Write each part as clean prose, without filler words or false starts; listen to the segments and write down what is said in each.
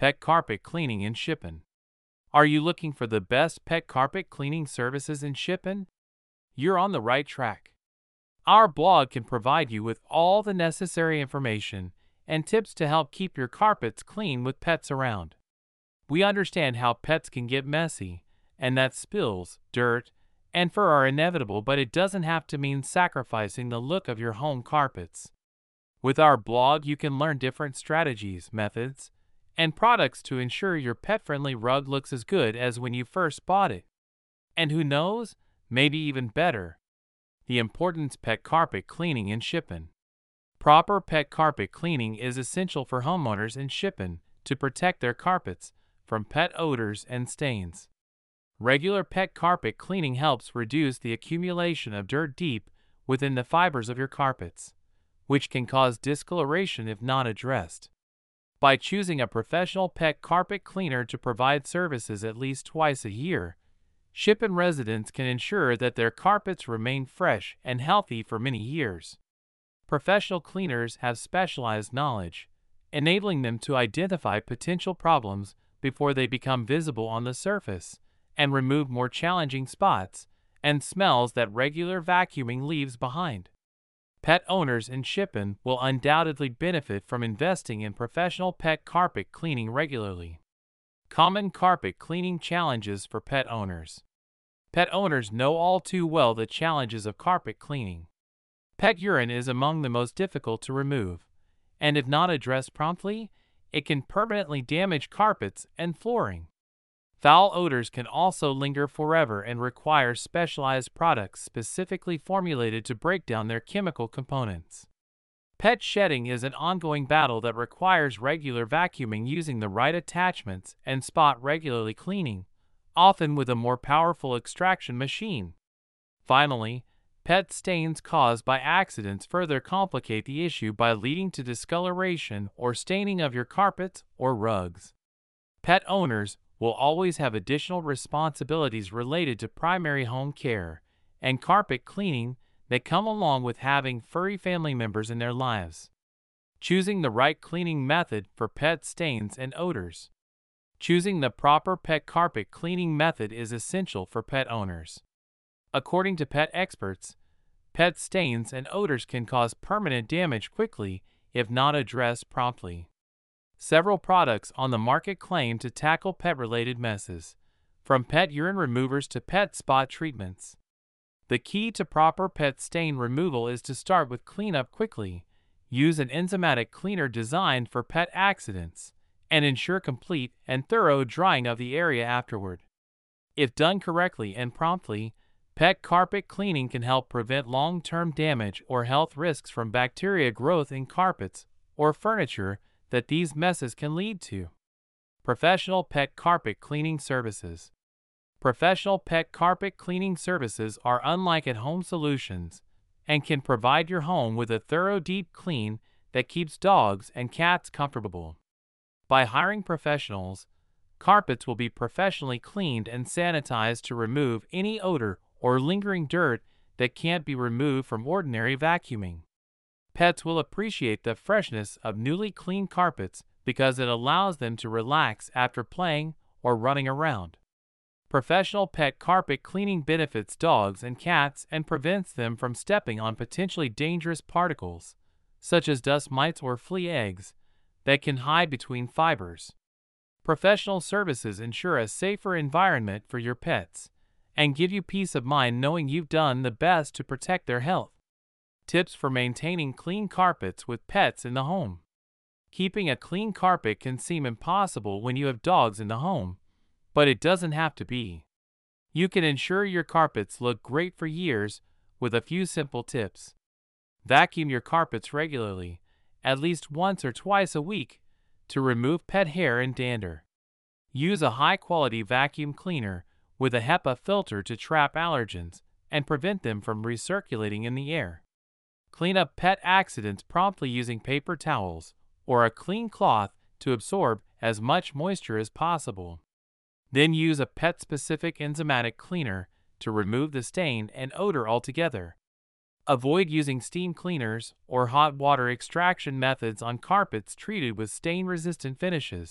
Pet carpet cleaning in Shipping. Are you looking for the best pet carpet cleaning services in Shipping? You're on the right track. Our blog can provide you with all the necessary information and tips to help keep your carpets clean with pets around. We understand how pets can get messy, and that spills, dirt, and fur are inevitable, but it doesn't have to mean sacrificing the look of your home carpets. With our blog, you can learn different strategies, methods, and products to ensure your pet-friendly rug looks as good as when you first bought it. And who knows, maybe even better. The importance pet carpet cleaning in Shipping. Proper pet carpet cleaning is essential for homeowners in Shipping to protect their carpets from pet odors and stains. Regular pet carpet cleaning helps reduce the accumulation of dirt deep within the fibers of your carpets, which can cause discoloration if not addressed. By choosing a professional pet carpet cleaner to provide services at least twice a year, Shipping residents can ensure that their carpets remain fresh and healthy for many years. Professional cleaners have specialized knowledge, enabling them to identify potential problems before they become visible on the surface and remove more challenging spots and smells that regular vacuuming leaves behind. Pet owners in Shipping will undoubtedly benefit from investing in professional pet carpet cleaning regularly. Common carpet cleaning challenges for pet owners. Pet owners know all too well the challenges of carpet cleaning. Pet urine is among the most difficult to remove, and if not addressed promptly, it can permanently damage carpets and flooring. Foul odors can also linger forever and require specialized products specifically formulated to break down their chemical components. Pet shedding is an ongoing battle that requires regular vacuuming using the right attachments and spot regularly cleaning, often with a more powerful extraction machine. Finally, pet stains caused by accidents further complicate the issue by leading to discoloration or staining of your carpets or rugs. Pet owners will always have additional responsibilities related to primary home care and carpet cleaning that come along with having furry family members in their lives. Choosing the right cleaning method for pet stains and odors. Choosing the proper pet carpet cleaning method is essential for pet owners. According to pet experts, pet stains and odors can cause permanent damage quickly if not addressed promptly. Several products on the market claim to tackle pet-related messes, from pet urine removers to pet spot treatments. The key to proper pet stain removal is to start with cleanup quickly, use an enzymatic cleaner designed for pet accidents, and ensure complete and thorough drying of the area afterward. If done correctly and promptly, pet carpet cleaning can help prevent long-term damage or health risks from bacteria growth in carpets or furniture that these messes can lead to. Professional pet carpet cleaning services. Professional pet carpet cleaning services are unlike at-home solutions and can provide your home with a thorough deep clean that keeps dogs and cats comfortable. By hiring professionals, carpets will be professionally cleaned and sanitized to remove any odor or lingering dirt that can't be removed from ordinary vacuuming. Pets will appreciate the freshness of newly cleaned carpets because it allows them to relax after playing or running around. Professional pet carpet cleaning benefits dogs and cats and prevents them from stepping on potentially dangerous particles, such as dust mites or flea eggs, that can hide between fibers. Professional services ensure a safer environment for your pets and give you peace of mind knowing you've done the best to protect their health. Tips for maintaining clean carpets with pets in the home. Keeping a clean carpet can seem impossible when you have dogs in the home, but it doesn't have to be. You can ensure your carpets look great for years with a few simple tips. Vacuum your carpets regularly, at least once or twice a week, to remove pet hair and dander. Use a high-quality vacuum cleaner with a HEPA filter to trap allergens and prevent them from recirculating in the air. Clean up pet accidents promptly using paper towels or a clean cloth to absorb as much moisture as possible. Then use a pet-specific enzymatic cleaner to remove the stain and odor altogether. Avoid using steam cleaners or hot water extraction methods on carpets treated with stain-resistant finishes,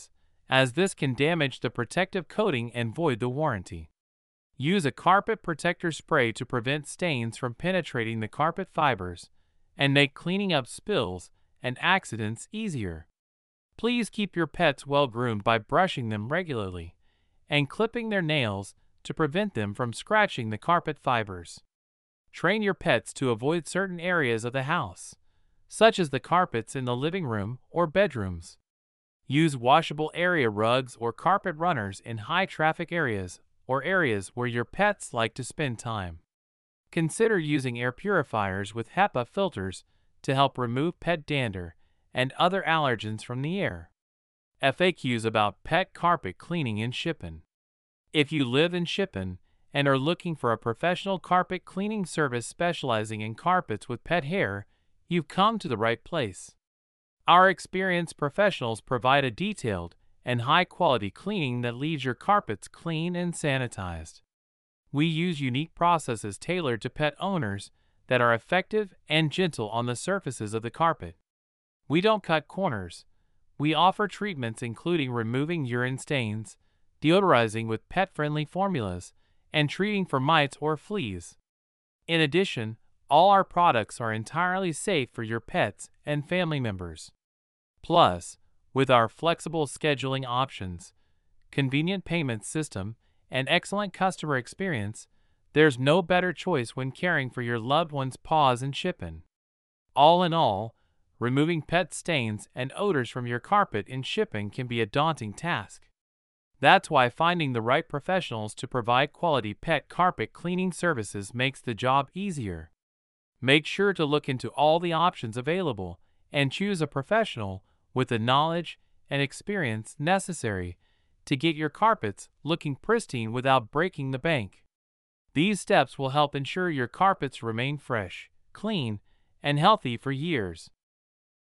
as this can damage the protective coating and void the warranty. Use a carpet protector spray to prevent stains from penetrating the carpet fibers and make cleaning up spills and accidents easier. Please keep your pets well groomed by brushing them regularly and clipping their nails to prevent them from scratching the carpet fibers. Train your pets to avoid certain areas of the house, such as the carpets in the living room or bedrooms. Use washable area rugs or carpet runners in high-traffic areas or areas where your pets like to spend time. Consider using air purifiers with HEPA filters to help remove pet dander and other allergens from the air. FAQs about pet carpet cleaning in Shippen. If you live in Shippen and are looking for a professional carpet cleaning service specializing in carpets with pet hair, you've come to the right place. Our experienced professionals provide a detailed and high-quality cleaning that leaves your carpets clean and sanitized. We use unique processes tailored to pet owners that are effective and gentle on the surfaces of the carpet. We don't cut corners. We offer treatments including removing urine stains, deodorizing with pet-friendly formulas, and treating for mites or fleas. In addition, all our products are entirely safe for your pets and family members. Plus, with our flexible scheduling options, convenient payment system, and excellent customer experience, there's no better choice when caring for your loved one's paws in Shippen. All in all, removing pet stains and odors from your carpet in Shippen can be a daunting task. That's why finding the right professionals to provide quality pet carpet cleaning services makes the job easier. Make sure to look into all the options available and choose a professional with the knowledge and experience necessary to get your carpets looking pristine without breaking the bank. These steps will help ensure your carpets remain fresh, clean, and healthy for years.